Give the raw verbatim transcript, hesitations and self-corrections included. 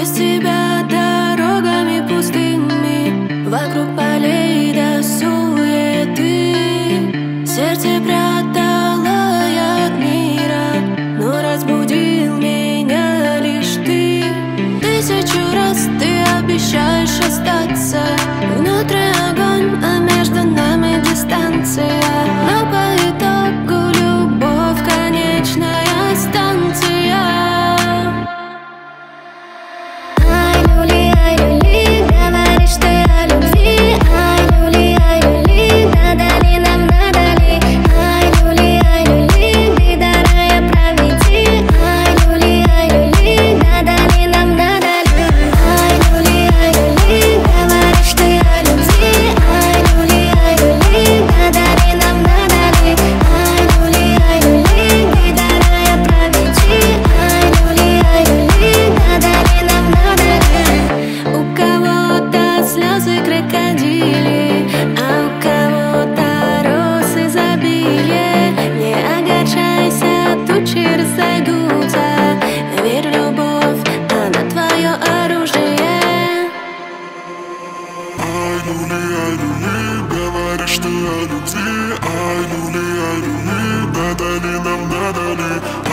без тебя дорогами пустыми, вокруг полей до суеты. Сердце прятала я от мира, но разбудил меня лишь ты. Тысячу раз ты обещаешь остаться. Внутри огонь, а между нами дистанция. Но по итогу любовь — конечная станция. Ай, люли, ай, люли, говоришь ты о любви. Ай, люли, ай, люли, надо ли нам, надо ли? Ай, люли, ай, люли, беда рая проведи. Ай, люли, ай, люли, надо ли нам, надо ли? Ай, люли, ай, люли, говоришь ты о любви. Ай, люли, ай, люли, надо ли нам, надо ли? Ай, люли, ай, люли, беда рая проведи. Ай, люли, ай, люли, надо ли нам, надо ли? У кого-то слезы крокодили, а у кого-то роз изобилие. Не огорчайся, тучи разойдутся. Верь в любовь, она твое оружие. Ай, люли, ай, люли, говоришь ты о любви. Ай, люли, ай, люли, надо ли нам, надо ли?